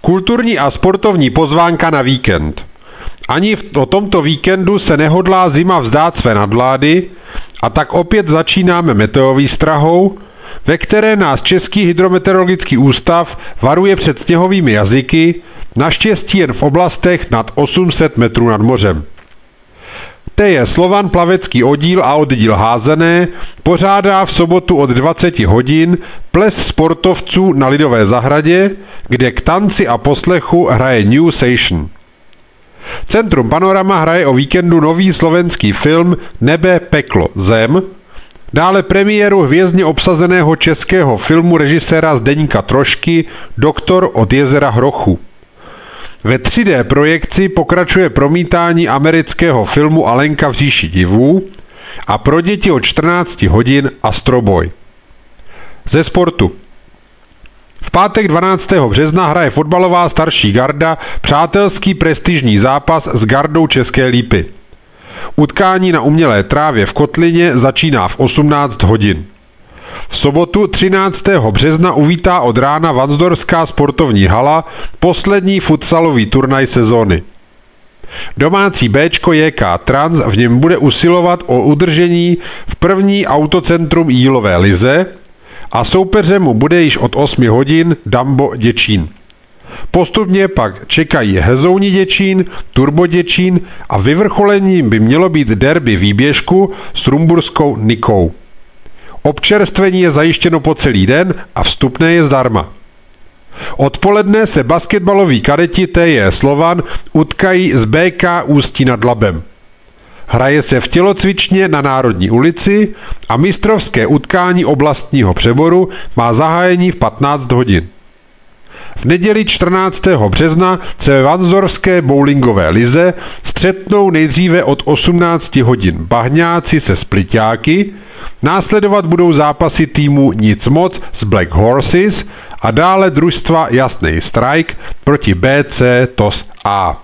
Kulturní a sportovní pozvánka na víkend. Ani o tomto víkendu se nehodlá zima vzdát své nadvlády a tak opět začínáme meteovýstrahou, ve které nás Český hydrometeorologický ústav varuje před sněhovými jazyky, naštěstí jen v oblastech nad 800 metrů nad mořem. TJ Slovan plavecký oddíl a oddíl házené pořádá v sobotu od 20 hodin ples sportovců na Lidové zahradě, kde k tanci a poslechu hraje New Station. Centrum Panorama hraje o víkendu nový slovenský film Nebe, peklo, zem, dále premiéru hvězdně obsazeného českého filmu režiséra Zdeňka Trošky Doktor od jezera Hrochu. Ve 3D projekci pokračuje promítání amerického filmu Alenka v říši divů a pro děti od 14 hodin Astroboj. Ze sportu. V pátek 12. března hraje fotbalová starší garda přátelský prestižní zápas s gardou České Lípy. Utkání na umělé trávě v Kotlině začíná v 18 hodin. V sobotu 13. března uvítá od rána Varnsdorfská sportovní hala poslední futsalový turnaj sezóny. Domácí Bčko JK Trans v něm bude usilovat o udržení v první autocentrum Jílové lize a soupeřem mu bude již od 8 hodin Dambo Děčín. Postupně pak čekají Hezouni Děčín, Turbo Děčín a vyvrcholením by mělo být derby Výběžku s rumburskou Nikou. Občerstvení je zajištěno po celý den a vstupné je zdarma. Odpoledne se basketbaloví kadeti TJ Slovan utkají z BK Ústí nad Labem. Hraje se v tělocvičně na Národní ulici a mistrovské utkání oblastního přeboru má zahájení v 15 hodin. V neděli 14. března se ve Varnsdorfské bowlingové lize střetnou nejdříve od 18 hodin Bahňáci se Spliťáky, následovat budou zápasy týmu Nic moc z Black Horses a dále družstva Jasnej Strike proti BC TOS A.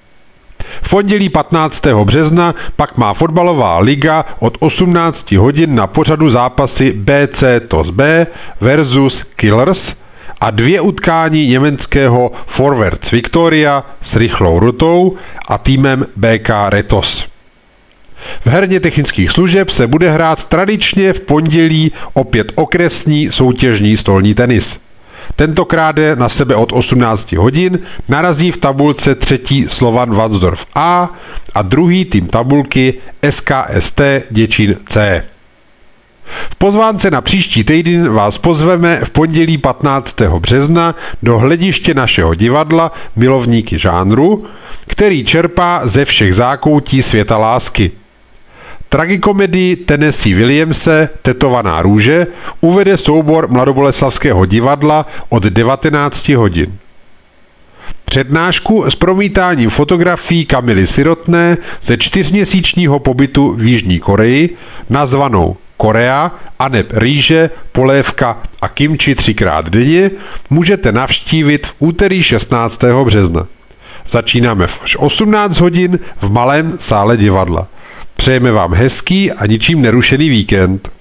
V pondělí 15. března pak má fotbalová liga od 18 hodin na pořadu zápasy BC TOS B versus Killers a 2 utkání německého Forwards Victoria s rychlou rutou a týmem BK Retos. V herně technických služeb se bude hrát tradičně v pondělí opět okresní soutěžní stolní tenis. Tentokrát na sebe od 18 hodin narazí v tabulce 3. Slovan Varnsdorf A a druhý tým tabulky SKST Děčín C. V pozvánce na příští týden vás pozveme v pondělí 15. března do hlediště našeho divadla Milovníky žánru, který čerpá ze všech zákoutí světa lásky. Tragikomedii Tennessee Williamse Tetovaná růže uvede soubor Mladoboleslavského divadla od 19 hodin. Přednášku s promítáním fotografií Kamily Sirotné ze 4měsíčního pobytu v Jižní Koreji, nazvanou Korea, aneb rýže, polévka a kimči 3krát denně, můžete navštívit v úterý 16. března. Začínáme v 18 hodin v malém sále divadla. Přejeme vám hezký a ničím nerušený víkend.